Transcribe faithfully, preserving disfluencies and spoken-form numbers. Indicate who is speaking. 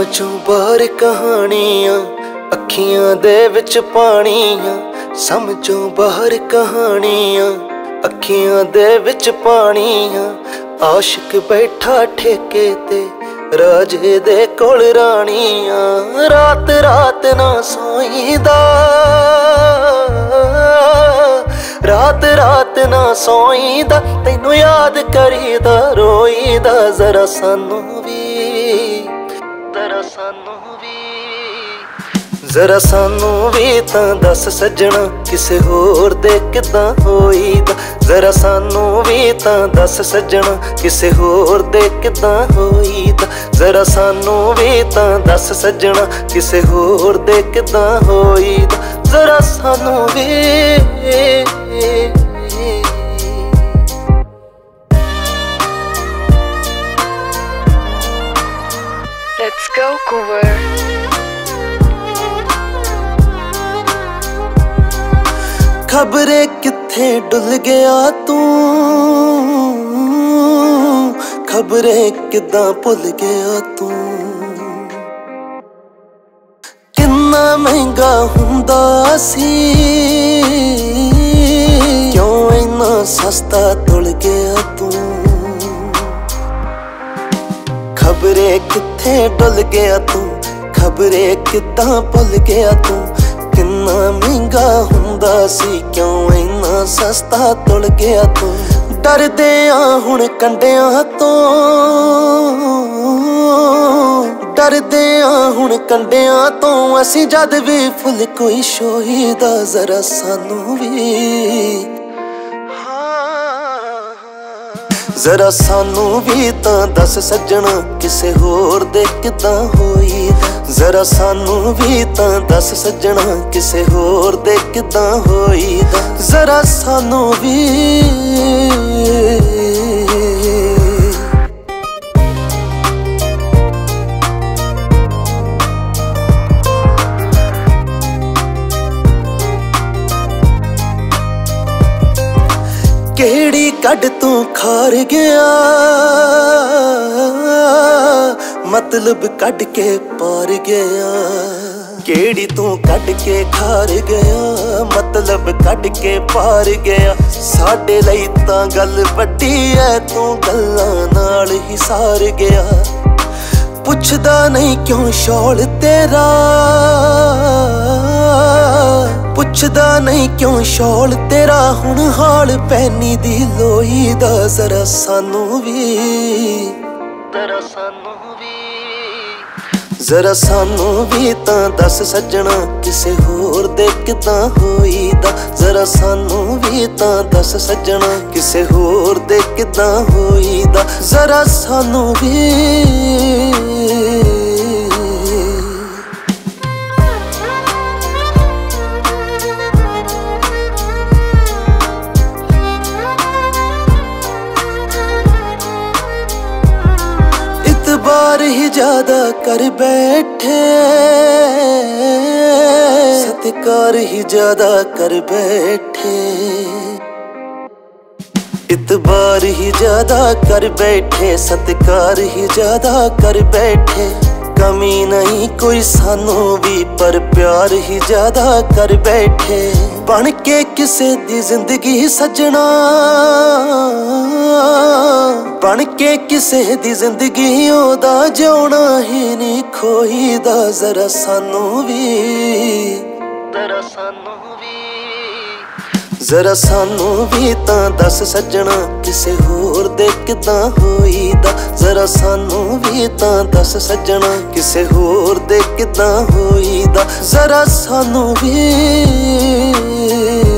Speaker 1: समझों बाहर कहानियां अखियां दे विच पानियां। समझों बाहर कहानियां अखियां दे विच पानियां। आशिक बैठा ठेके ते राजे दे कोल रानियां। रात रात ना सोईदा, रात रात ना सोईदा, तैनू याद करीदा रोईदा। जरा सानू भी, जरा सानू भी, जरा सानू भी तां दस सजना किसे होर दे किदां होईदा। जरा सानू भी तां दस सजना किसे होर दे किदां होईदा। जरा सानू भी तां दस सजना किसे होर दे किदां होईदा। जरा सानू भी।
Speaker 2: Let's go cover.
Speaker 1: खबरे किथे डुल गया तू, खबरे किदां भुल गया तू। किन्ना महंगा हुंदा सी, क्यों इन्ना सस्ता तुल गया तू। खबरे किथे डुल गया तू, खबरे किदां भुल गया तू। किन्ना महंगा हुंदा सी, क्यों इन्ना सस्ता तुल गया तू। डरदे आ हुण कंडियां तो, डरदे आ हुण कंडियां तो। असीं जद भी फुल कोई शोईदा। जरा सानू भी, जरा सानू भी तां दस सजना किसे होर दे किदां होईदा। जरा सानू भी तां दस सजना किसे होर दे किदां होईदा। जरा सानू भी। केड़ी कड तू खार गया, मतलब कड के पार गया। केड़ी तू कड के खार गया, मतलब कड के पार गया। साडे लई तां गल वड्डी है, तू गल्लां नाल ही सार गया। पुछदा नहीं क्यों शौल तेरा, पुछदा नहीं क्यों शौल तेरा। हुण हाल पैनी दी लोईदा। जरा सानू भी, जरा सानू भी, जरा सानू भी तां दस सजना किसे होर दे किदां होईदा। जरा सानू भी तां दस सजना किसे होर दे किदां होईदा। जरा सानू भी। इतबार ही ज्यादा कर बैठे, सत्कार ही ज्यादा कर बैठे। इतबार ही ज्यादा कर बैठे, सत्कार ही ज्यादा कर बैठे। कमी नहीं कोई सानू भी, पर प्यार ही ज्यादा कर बैठे। बन के किसे दी जिंदगी सजना, बन के किसे दी जिंदगी ओदा जिउणा ही नहीं खोईदा। जरा सानू भी, जरा सानू भी, जरा सानू भी तां दस सजना किसे होर दे किदां होईदा। जरा सानू भी तां दस सजना किसे होर दे किदां होईदा। जरा सानू भी।